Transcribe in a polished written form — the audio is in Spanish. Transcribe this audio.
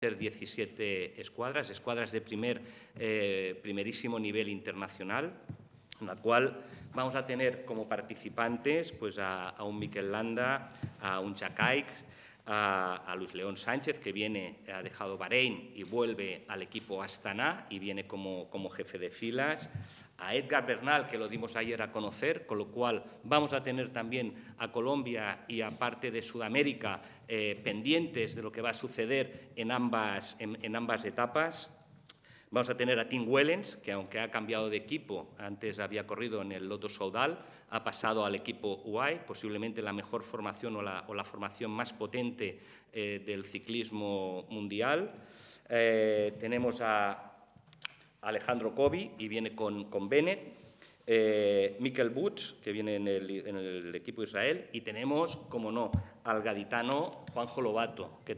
ser 17 escuadras de primerísimo nivel internacional, en la cual vamos a tener como participantes pues, a un Mikel Landa, a un Jack Aikes, a Luis León Sánchez, que ha dejado Bahrein y vuelve al equipo Astana y viene como jefe de filas, a Edgar Bernal, que lo dimos ayer a conocer, con lo cual vamos a tener también a Colombia y a parte de Sudamérica pendientes de lo que va a suceder en ambas etapas. Vamos a tener a Tim Wellens, que aunque ha cambiado de equipo, antes había corrido en el Lotto Soudal, ha pasado al equipo UAE, posiblemente la mejor formación o la formación más potente del ciclismo mundial. Tenemos a Alejandro Cobi y viene con Bennett. Mikel Woods, que viene en el equipo Israel. Y tenemos, como no, al gaditano Juanjo Lobato, que